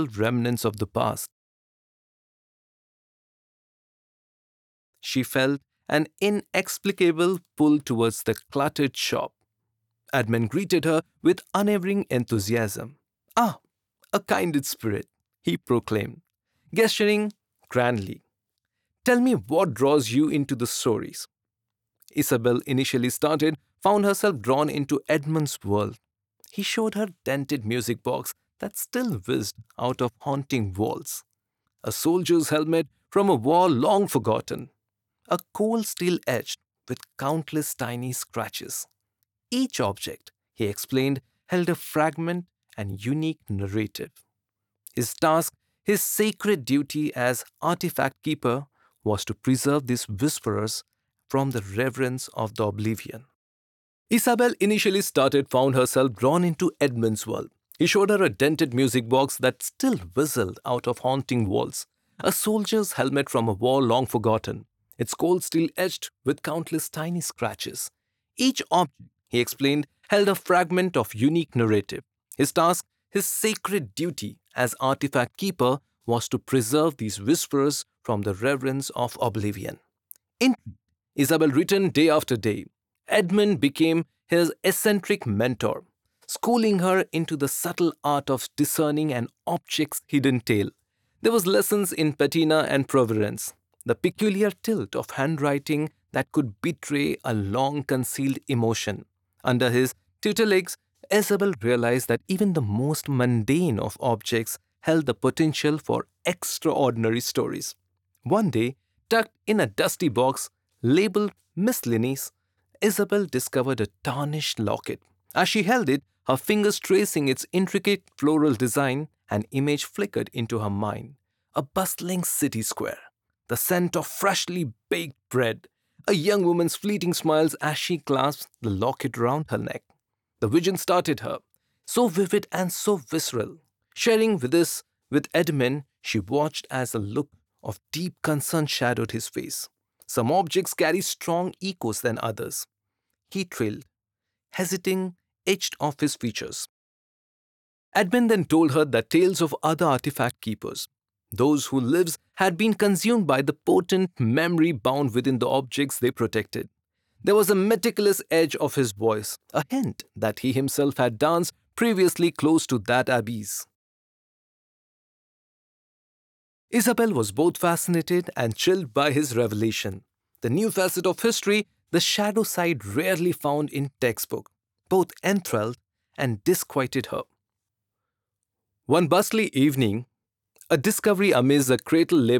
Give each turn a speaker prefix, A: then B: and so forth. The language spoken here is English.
A: remnants of the past. She felt an inexplicable pull towards the cluttered shop. Edmund greeted her with unwavering enthusiasm. "Ah, a kindred spirit," he proclaimed, gesturing grandly. "Tell me what draws you into the stories." Isabel initially found herself drawn into Edmund's world. He showed her dented music box that still whizzed out of haunting walls, a soldier's helmet from a war long forgotten, a cold steel edged with countless tiny scratches. Each object, he explained, held a fragment and unique narrative. His task, his sacred duty as artifact keeper, was to preserve these whisperers from the reverence of the oblivion. Isabel initially found herself drawn into Edmund's world. He showed her a dented music box that still whistled out of haunting walls, a soldier's helmet from a war long forgotten, its cold steel etched with countless tiny scratches. Each object, he explained, held a fragment of unique narrative. His task, his sacred duty as artifact keeper, was to preserve these whisperers from the reverence of oblivion. Intrigued, Isabel returned day after day. Edmund became his eccentric mentor, schooling her into the subtle art of discerning an object's hidden tale. There was lessons in patina and provenance, the peculiar tilt of handwriting that could betray a long-concealed emotion. Under his tutelage, Isabel realized that even the most mundane of objects held the potential for extraordinary stories. One day, tucked in a dusty box labeled Miscellanies, Isabel discovered a tarnished locket. As she held it, her fingers tracing its intricate floral design, an image flickered into her mind. A bustling city square, the scent of freshly baked bread, a young woman's fleeting smiles as she clasped the locket round her neck. The vision started her, so vivid and so visceral. Sharing with Edmund, she watched as a look of deep concern shadowed his face. Some objects carry strong echoes than others. He thrilled, hesitating, etched off his features. Edmund then told her the tales of other artifact keepers, those whose lives had been consumed by the potent memory bound within the objects they protected. There was a meticulous edge of his voice, a hint that he himself had danced previously close to that abyss. Isabel was both fascinated and chilled by his revelation. The new facet of history, the shadow side rarely found in textbook, both enthralled and disquieted her. One bustling evening, a discovery amidst a cradle labeled